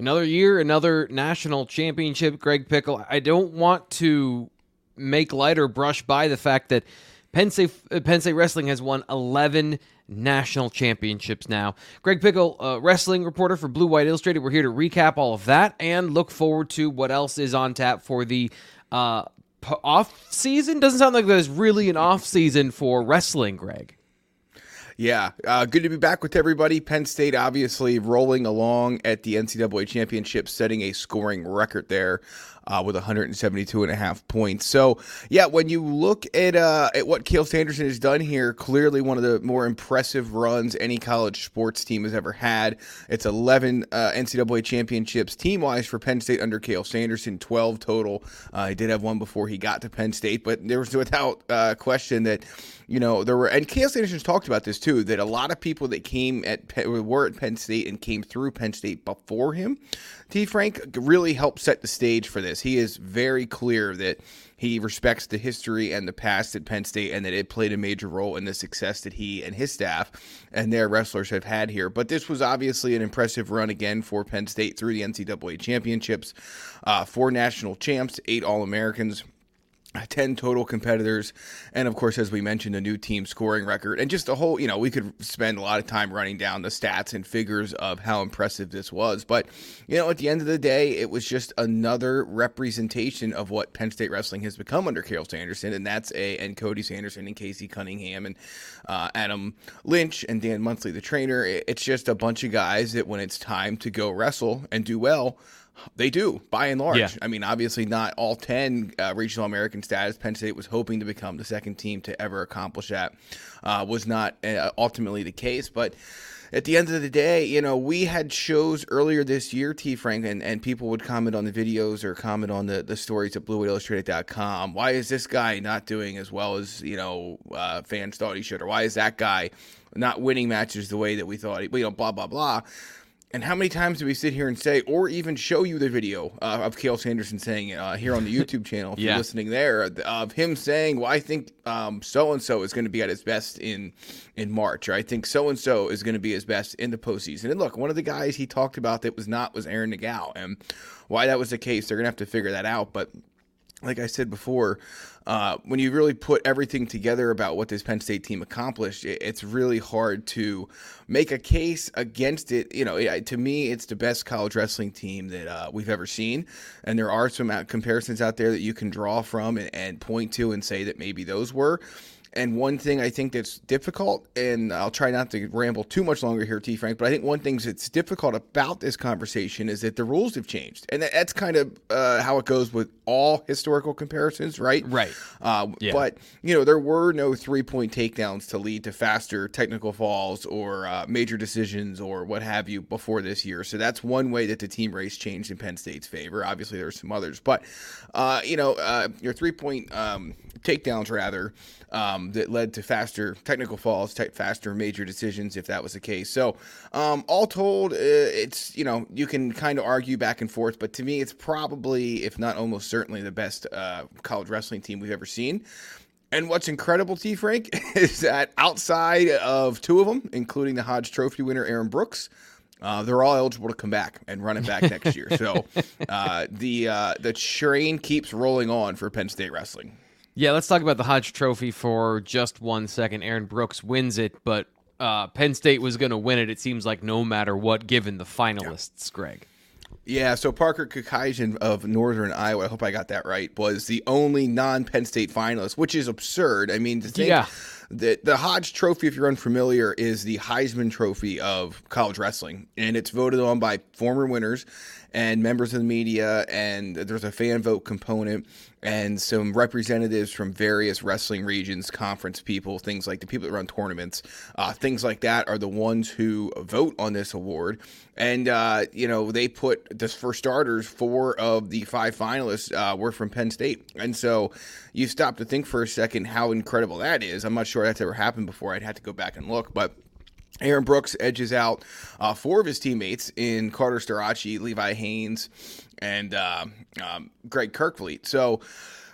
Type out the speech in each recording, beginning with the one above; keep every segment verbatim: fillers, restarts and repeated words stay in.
Another year, another national championship, Greg Pickle. I don't want to make light or brush by the fact that Penn State, Penn State Wrestling has won eleven national championships now. Greg Pickle, uh, wrestling reporter for Blue White Illustrated. We're here to recap all of that and look forward to what else is on tap for the uh, p- off season. Doesn't sound like there's really an off season for wrestling, Greg. Yeah, uh, good to be back with everybody. Penn State obviously rolling along at the N C double A championship, setting a scoring record there uh, with one hundred seventy-two and a half points. So, yeah, when you look at uh, at what Cael Sanderson has done here, clearly one of the more impressive runs any college sports team has ever had. It's eleven uh, N C double A championships team-wise for Penn State under Cael Sanderson, twelve total. Uh, he did have one before he got to Penn State, but there was without uh, question that You know, there were, and Cael Sanderson's talked about this too, that a lot of people that came at, were at Penn State and came through Penn State before him, T. Frank, really helped set the stage for this. He is very clear that he respects the history and the past at Penn State and that it played a major role in the success that he and his staff and their wrestlers have had here. But this was obviously an impressive run again for Penn State through the N C double A championships, uh, four national champs, eight All-Americans, ten total competitors, and of course, as we mentioned, a new team scoring record, and just a whole, you know, we could spend a lot of time running down the stats and figures of how impressive this was. But, you know, at the end of the day, it was just another representation of what Penn State wrestling has become under Cael Sanderson, and that's a, and Cody Sanderson and Casey Cunningham and uh, Adam Lynch and Dan Munsley, the trainer. It's just a bunch of guys that when it's time to go wrestle and do well, they do, by and large. Yeah. I mean, obviously not all ten uh, regional American status. Penn State was hoping to become the second team to ever accomplish that. Uh, was not uh, ultimately the case. But at the end of the day, you know, we had shows earlier this year, T. Frank, and, and people would comment on the videos or comment on the, the stories at blue white illustrated dot com. Why is this guy not doing as well as, you know, uh, fans thought he should? Or why is that guy not winning matches the way that we thought he, you know, blah, blah, blah. And how many times do we sit here and say, or even show you the video uh, of Cael Sanderson saying it uh, here on the YouTube channel, if Yeah. you're listening there, of him saying, well, I think um, so-and-so is going to be at his best in in March, or I think so-and-so is going to be his best in the postseason. And look, one of the guys he talked about that was not was Aaron Nagao. And why that was the case, they're going to have to figure that out. But like I said before, uh, when you really put everything together about what this Penn State team accomplished, it, it's really hard to make a case against it. You know, it, to me, it's the best college wrestling team that uh, we've ever seen. And there are some out- comparisons out there that you can draw from and, and point to and say that maybe those were. And one thing I think that's difficult, and I'll try not to ramble too much longer here, T. Frank, but I think one thing that's difficult about this conversation is that the rules have changed. And that's kind of uh, how it goes with all historical comparisons, right? Right. Uh, Yeah. But, you know, there were no three-point takedowns to lead to faster technical falls or uh, major decisions or what have you before this year. So that's one way that the team race changed in Penn State's favor. Obviously, there are some others. But, uh, you know, uh, your three-point um, takedowns, rather, Um, that led to faster technical falls, t- faster major decisions, if that was the case. So, um, all told, uh, it's, you know, you can kind of argue back and forth, but to me, it's probably, if not almost certainly, the best uh, college wrestling team we've ever seen. And what's incredible, T. Frank, is that outside of two of them, including the Hodge Trophy winner, Aaron Brooks, Uh, they're all eligible to come back and run it back next year. So uh, the uh, the train keeps rolling on for Penn State wrestling. Yeah, let's talk about the Hodge Trophy for just one second. Aaron Brooks wins it, but uh, Penn State was going to win it, it seems like, no matter what, given the finalists, yeah. Greg. Yeah, so Parker Kakajian of Northern Iowa, I hope I got that right, was the only non-Penn State finalist, which is absurd. I mean, to think yeah. that the Hodge Trophy, if you're unfamiliar, is the Heisman Trophy of college wrestling, and it's voted on by former winners and members of the media, and there's a fan vote component and some representatives from various wrestling regions, conference people, things like the people that run tournaments, uh, things like that are the ones who vote on this award. And, uh, you know, they put this for starters, four of the five finalists uh, were from Penn State. And so you stop to think for a second how incredible that is. I'm not sure that's ever happened before. I'd have to go back and look, but Aaron Brooks edges out uh, four of his teammates in Carter Starachi, Levi Haynes, and uh, um, Greg Kirkfleet. So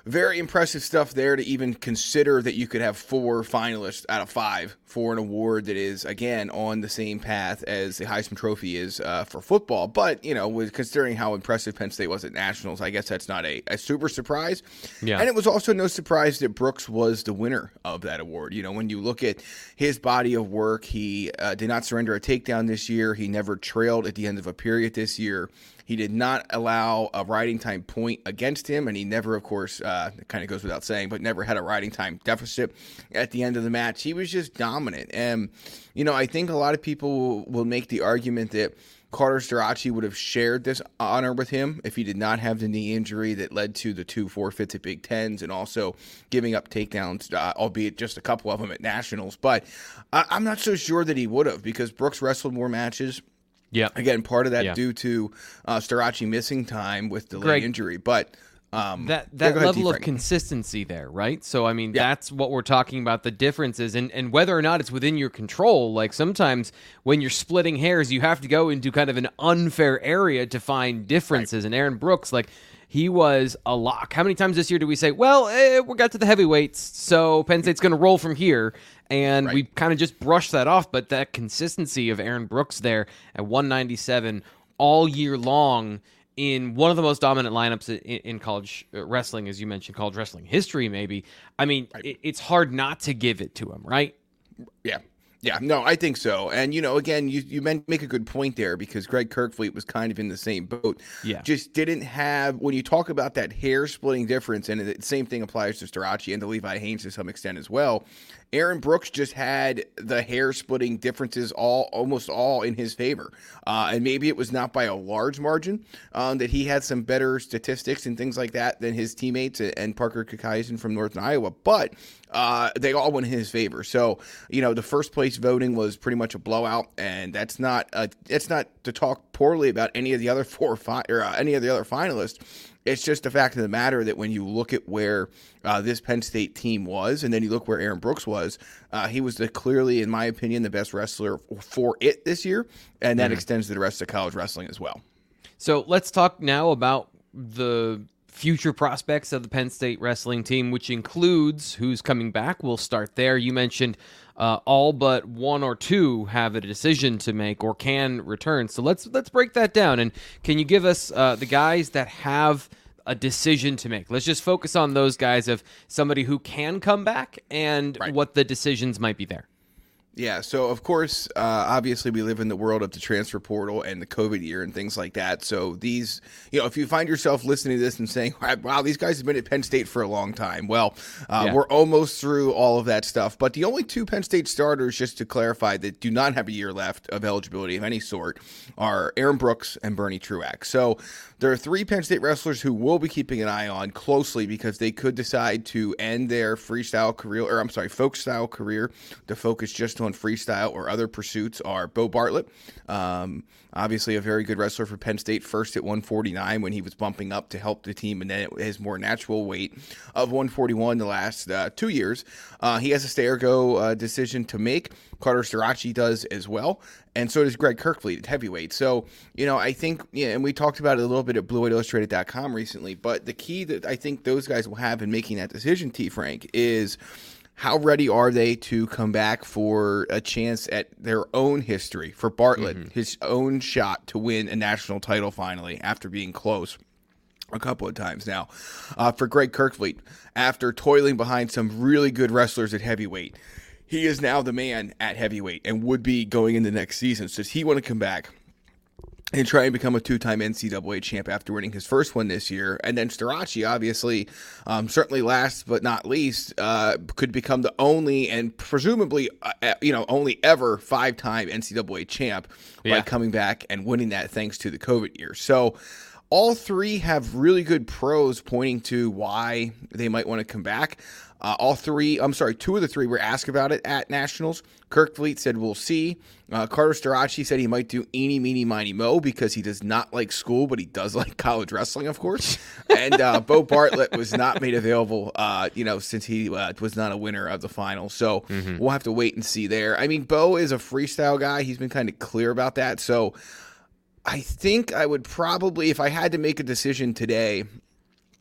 very impressive stuff there to even consider that you could have four finalists out of five for an award that is, again, on the same path as the Heisman Trophy is uh, for football. But, you know, with considering how impressive Penn State was at Nationals, I guess that's not a, a super surprise. Yeah. And it was also no surprise that Brooks was the winner of that award. You know, when you look at his body of work, he uh, did not surrender a takedown this year. He never trailed at the end of a period this year. He did not allow a riding time point against him, and he never, of course, uh, it kind of goes without saying, but never had a riding time deficit at the end of the match. He was just dominant. And, you know, I think a lot of people will make the argument that Carter Starocci would have shared this honor with him if he did not have the knee injury that led to the two forfeits at Big Tens and also giving up takedowns, uh, albeit just a couple of them at Nationals. But uh, I'm not so sure that he would have, because Brooks wrestled more matches. Yeah. Again, part of that Yeah. due to uh, Starocci missing time with the leg Greg, injury. But um, that yeah, that go ahead, level T. of Frank. consistency there, right? So, I mean, Yeah. that's what we're talking about, the differences, and, and whether or not it's within your control. Like, sometimes when you're splitting hairs, you have to go into kind of an unfair area to find differences. Right. And Aaron Brooks, like, he was a lock. How many times this year do we say, well, eh, we got to the heavyweights, so Penn State's going to roll from here? And right. we kind of just brushed that off. But that consistency of Aaron Brooks there at one ninety-seven all year long in one of the most dominant lineups in, in college wrestling, as you mentioned, college wrestling history, maybe. I mean, right. it, it's hard not to give it to him, right? Yeah. Yeah, no, I think so. And, you know, again, you, you make a good point there, because Greg Kirkfleet was kind of in the same boat. Yeah. Just didn't have, when you talk about that hair-splitting difference, and the same thing applies to Starocci and to Levi Haynes to some extent as well, Aaron Brooks just had the hair-splitting differences all almost all in his favor. Uh, and maybe it was not by a large margin um, that he had some better statistics and things like that than his teammates and Parker Kakaisen from Northern Iowa, but uh, they all went in his favor. So, you know, the first place voting was pretty much a blowout, and that's not uh, that's not to talk poorly about any of the other four or five or uh, any of the other finalists. It's just the fact of the matter that when you look at where uh, this Penn State team was, and then you look where Aaron Brooks was, uh, he was the clearly, in my opinion, the best wrestler for it this year, and that mm-hmm. extends to the rest of college wrestling as well. So let's talk now about the future prospects of the Penn State wrestling team, which includes who's coming back. We'll start there. You mentioned uh, all but one or two have a decision to make or can return. So let's let's break that down. And can you give us uh, the guys that have a decision to make? Let's just focus on those guys of somebody who can come back and right. what the decisions might be there. Yeah, so of course, uh, obviously we live in the world of the transfer portal and the COVID year and things like that. So these, you know, if you find yourself listening to this and saying, wow, these guys have been at Penn State for a long time. Well, uh, yeah. we're almost through all of that stuff. But the only two Penn State starters, just to clarify, that do not have a year left of eligibility of any sort are Aaron Brooks and Bernie Truax. So there are three Penn State wrestlers who we'll be keeping an eye on closely, because they could decide to end their freestyle career, or I'm sorry, folk style career, to focus just on freestyle or other pursuits. Are Bo Bartlett, um, obviously a very good wrestler for Penn State, first at one forty-nine when he was bumping up to help the team, and then at his more natural weight of one forty-one the last uh, two years. Uh, he has a stay or go uh, decision to make. Carter Starocci does as well, and so does Greg Kirkfleet at heavyweight. So, you know, I think, yeah, and we talked about it a little bit at blue white illustrated dot com recently, but the key that I think those guys will have in making that decision, T. Frank, is how ready are they to come back for a chance at their own history? For Bartlett, mm-hmm. his own shot to win a national title finally after being close a couple of times now. Uh, for Greg Kirkfleet, after toiling behind some really good wrestlers at heavyweight, he is now the man at heavyweight and would be going into next season. So does he want to come back and try and become a two-time N C double A champ after winning his first one this year? And then Starocci, obviously, um, certainly last but not least, uh, could become the only and presumably, uh, you know, only ever five-time N C double A champ yeah. by coming back and winning that thanks to the COVID year. So all three have really good pros pointing to why they might want to come back. Uh, all three, I'm sorry, two of the three were asked about it at Nationals. Kirkfleet said, we'll see. Uh, Carter Starocci said he might do eeny, meeny, miny, mo, because he does not like school, but he does like college wrestling, of course. And uh, Bo Bartlett was not made available, uh, you know, since he uh, was not a winner of the final. So mm-hmm. we'll have to wait and see there. I mean, Bo is a freestyle guy. He's been kind of clear about that. So I think I would probably, if I had to make a decision today,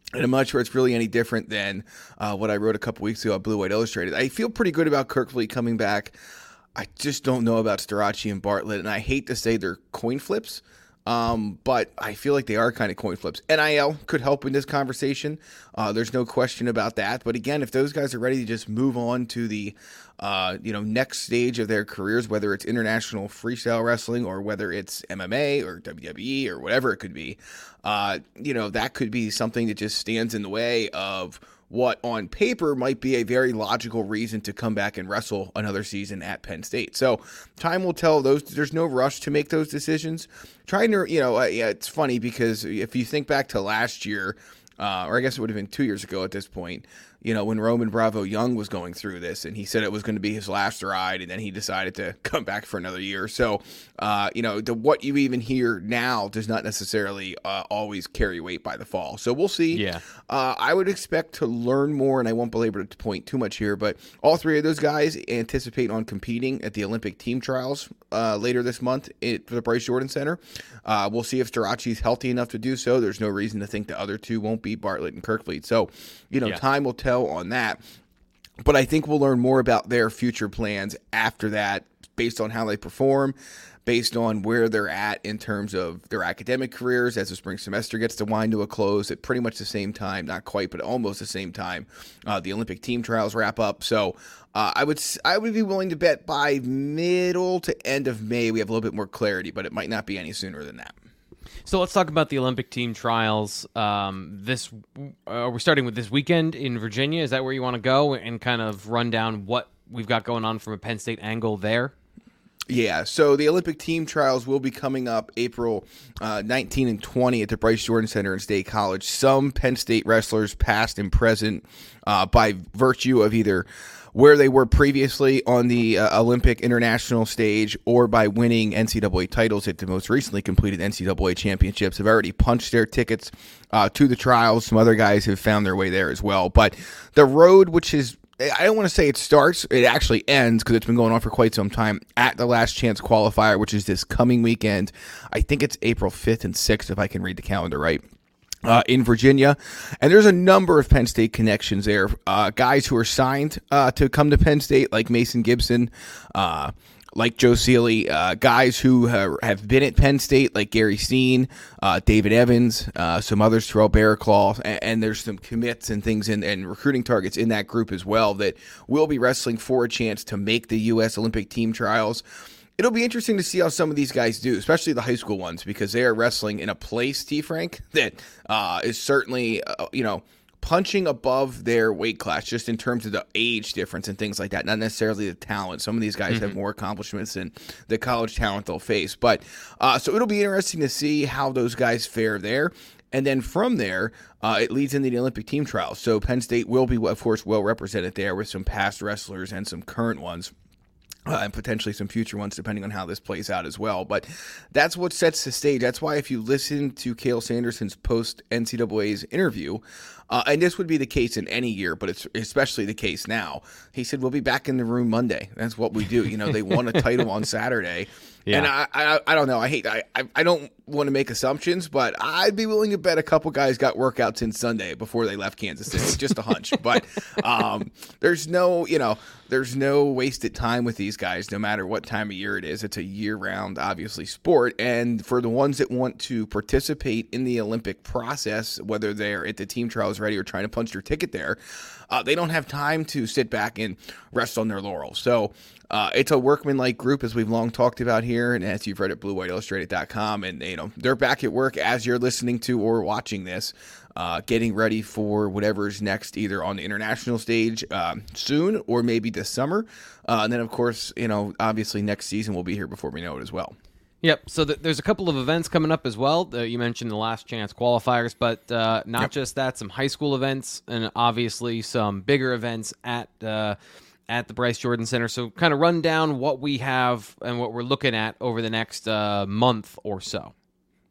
And I'm not sure it's really any different than uh, what I wrote a couple weeks ago at Blue White Illustrated. I feel pretty good about Kerkvliet coming back. I just don't know about Starocci and Bartlett, and I hate to say they're coin flips, um, but I feel like they are kind of coin flips. N I L could help in this conversation. Uh, there's no question about that. But again, if those guys are ready to just move on to the uh, you know next stage of their careers, whether it's international freestyle wrestling or whether it's M M A or W W E or whatever it could be, uh, you know that could be something that just stands in the way of what on paper might be a very logical reason to come back and wrestle another season at Penn State. So time will tell. Those there's no rush to make those decisions. Trying to, you know, uh, yeah, it's funny because if you think back to last year, uh, or I guess it would have been two years ago at this point, you know, when Roman Bravo Young was going through this and he said it was going to be his last ride and then he decided to come back for another year. So, uh, you know, the, what you even hear now does not necessarily uh, always carry weight by the fall. So we'll see. Yeah. Uh, I would expect to learn more, and I won't belabor the point too much here, but all three of those guys anticipate on competing at the Olympic team trials uh, later this month at the Bryce Jordan Center. Uh, we'll see if Starocci is healthy enough to do so. There's no reason to think the other two won't be, Bartlett and Kerkvliet. So, you know, yeah. time will tell on that. But I think we'll learn more about their future plans after that based on how they perform, based on where they're at in terms of their academic careers as the spring semester gets to wind to a close at pretty much the same time, not quite, but almost the same time. Uh, the Olympic team trials wrap up. So uh, I would I would be willing to bet by middle to end of May we have a little bit more clarity, but it might not be any sooner than that. So let's talk about the Olympic team trials. Um, this uh, we're starting with this weekend in Virginia. Is that where you want to go and kind of run down what we've got going on from a Penn State angle there? Yeah, so the Olympic team trials will be coming up April uh, nineteenth and twentieth at the Bryce Jordan Center in State College. Some Penn State wrestlers, past and present, uh, by virtue of either where they were previously on the uh, Olympic international stage or by winning N C double A titles at the most recently completed N C double A championships, have already punched their tickets uh, to the trials. Some other guys have found their way there as well. But the road, which is, I don't want to say it starts, it actually ends because it's been going on for quite some time at the Last Chance Qualifier, which is this coming weekend. I think it's April fifth and sixth, if I can read the calendar right. Uh, in Virginia, and there's a number of Penn State connections there. Uh, guys who are signed uh, to come to Penn State, like Mason Gibson, uh, like Joe Seeley, uh, guys who have, have been at Penn State, like Gary Steen, uh, David Evans, uh, some others, Terrell Bearclaw, and, and there's some commits and things in, and recruiting targets in that group as well that will be wrestling for a chance to make the U S Olympic team trials. It'll be interesting to see how some of these guys do, especially the high school ones, because they are wrestling in a place, T. Frank, that uh, is certainly, uh, you know, punching above their weight class just in terms of the age difference and things like that, not necessarily the talent. Some of these guys mm-hmm. have more accomplishments than the college talent they'll face. But uh, so it'll be interesting to see how those guys fare there. And then from there, uh, it leads into the Olympic team trials. So Penn State will be, of course, well represented there with some past wrestlers and some current ones. Uh, and potentially some future ones, depending on how this plays out as well. But that's what sets the stage. That's why if you listen to Cael Sanderson's post-N C double A's interview, uh, and this would be the case in any year, but it's especially the case now, he said, we'll be back in the room Monday. That's what we do. You know, they won a title on Saturday. Yeah. And I, I I don't know. I hate I, I don't want to make assumptions, but I'd be willing to bet a couple guys got workouts in Sunday before they left Kansas City. Just a hunch. But um, there's no, you know, there's no wasted time with these guys, no matter what time of year it is. It's a year-round, obviously, sport. And for the ones that want to participate in the Olympic process, whether they're at the team trials ready or trying to punch their ticket there, uh, they don't have time to sit back and rest on their laurels. So uh, it's a workman-like group, as we've long talked about here, and as you've read at blue white illustrated dot com. And, you know, they're back at work as you're listening to or watching this, uh, getting ready for whatever's next, either on the international stage uh, soon or maybe this summer. Uh, and then, of course, you know, obviously next season will be here before we know it as well. Yep. So th- there's a couple of events coming up as well. Uh, you mentioned the Last Chance Qualifiers, but uh, not yep. just that, some high school events and obviously some bigger events at uh, at the Bryce Jordan Center. So kind of run down what we have and what we're looking at over the next uh, month or so.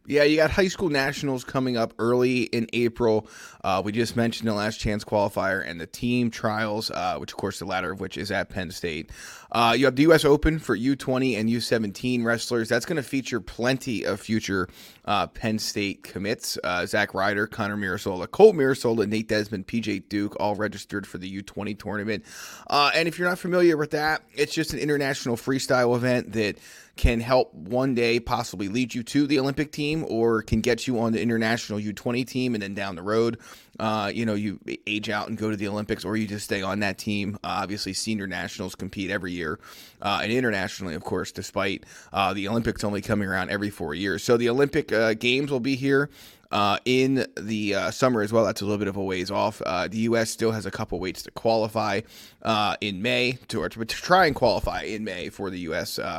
Yeah, you got high school nationals coming up early in April. Uh, we just mentioned the last chance qualifier and the team trials, uh, which of course the latter of which is at Penn State. Uh, you have the U S Open for U twenty and U seventeen wrestlers. That's going to feature plenty of future uh, Penn State commits. Uh, Zach Ryder, Connor Mirasola, Cole Mirasola, Nate Desmond, P J Duke, all registered for the U twenty tournament. Uh, and if you're not familiar with that, it's just an international freestyle event that can help one day possibly lead you to the Olympic team or can get you on the international U twenty team, and then down the road, uh, you know, you age out and go to the Olympics, or you just stay on that team. Uh, obviously, senior nationals compete every year, uh, and internationally, of course, despite uh, the Olympics only coming around every four years. So the Olympic uh, Games will be here uh, in the uh, summer as well. That's a little bit of a ways off. Uh, the U S still has a couple weights to qualify uh, in May, to, or to, to try and qualify in May for the U S uh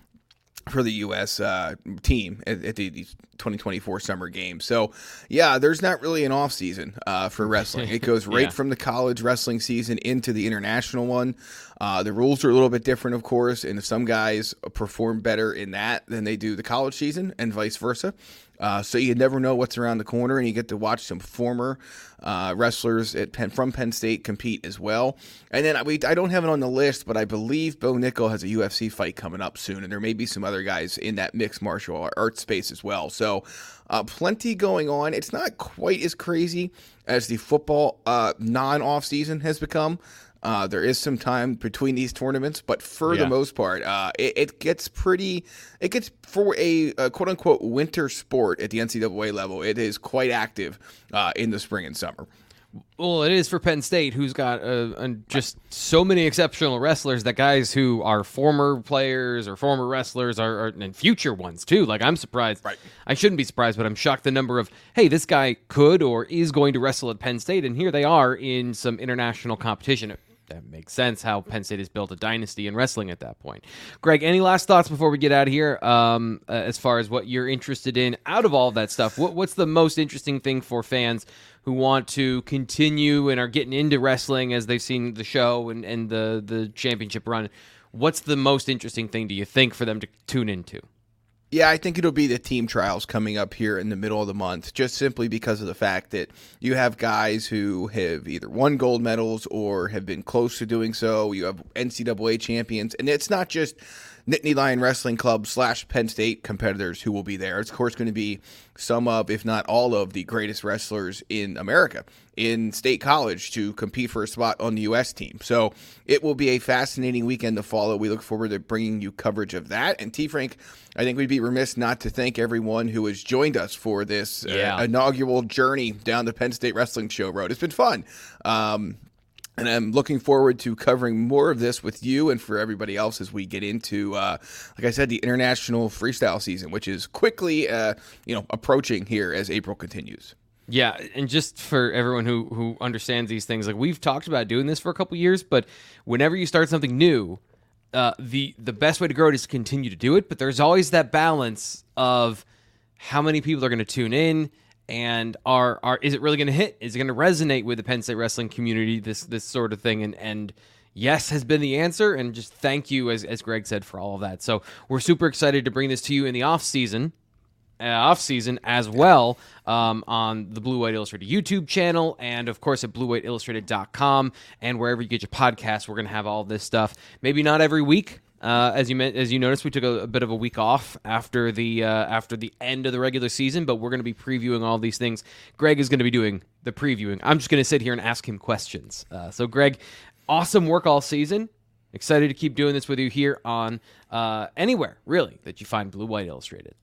for the U S uh, team at, at the, the twenty twenty-four Summer Games. So, yeah, there's not really an off season uh, for wrestling. It goes right yeah. from the college wrestling season into the international one. Uh, the rules are a little bit different, of course, and some guys perform better in that than they do the college season, and vice versa. Uh, so you never know what's around the corner, and you get to watch some former uh, wrestlers at Penn, from Penn State compete as well. And then we, I don't have it on the list, but I believe Bo Nickel has a U F C fight coming up soon, and there may be some other guys in that mixed martial arts space as well. So uh, plenty going on. It's not quite as crazy as the football uh, non-off season has become. Uh, there is some time between these tournaments, but for yeah. the most part, uh, it, it gets pretty, it gets for a, a quote unquote winter sport at the N C double A level. It is quite active uh, in the spring and summer. Well, it is for Penn State, who's got uh, uh, just so many exceptional wrestlers that guys who are former players or former wrestlers are, are and future ones too. Like, I'm surprised. Right. I shouldn't be surprised, but I'm shocked the number of, hey, this guy could or is going to wrestle at Penn State, and here they are in some international competition. That makes sense how Penn State has built a dynasty in wrestling at that point. Greg, any last thoughts before we get out of here um, uh, as far as what you're interested in out of all of that stuff? What, what's the most interesting thing for fans who want to continue and are getting into wrestling as they've seen the show and, and the, the championship run? What's the most interesting thing, do you think, for them to tune into? Yeah, I think it'll be the team trials coming up here in the middle of the month, just simply because of the fact that you have guys who have either won gold medals or have been close to doing so. You have N C double A champions, and it's not just Nittany Lion Wrestling Club slash Penn State competitors who will be there. It's, of course, going to be some of, if not all of, the greatest wrestlers in America in State College to compete for a spot on the U S team. So it will be a fascinating weekend to follow. We look forward to bringing you coverage of that. And T-Frank, I think we'd be remiss not to thank everyone who has joined us for this yeah. uh, inaugural journey down the Penn State Wrestling Show road. It's been fun. Um, And I'm looking forward to covering more of this with you and for everybody else as we get into, uh, like I said, the international freestyle season, which is quickly, uh, you know, approaching here as April continues. Yeah, and just for everyone who, who understands these things, like, we've talked about doing this for a couple years, but whenever you start something new, uh, the the best way to grow it is to continue to do it. But there's always that balance of how many people are going to tune in. And are are is it really going to hit? Is it going to resonate with the Penn State wrestling community? This this sort of thing, and and yes has been the answer. And just thank you, as as Greg said, for all of that. So we're super excited to bring this to you in the off season, uh, off season as well, um, on the Blue White Illustrated YouTube channel, and of course at blue white illustrated dot com, and wherever you get your podcasts. We're going to have all this stuff. Maybe not every week. Uh, as you as you noticed, we took a, a bit of a week off after the uh, after the end of the regular season, but we're going to be previewing all these things. Greg is going to be doing the previewing. I'm just going to sit here and ask him questions. Uh, so, Greg, awesome work all season. Excited to keep doing this with you here on uh, anywhere, really, that you find Blue White Illustrated.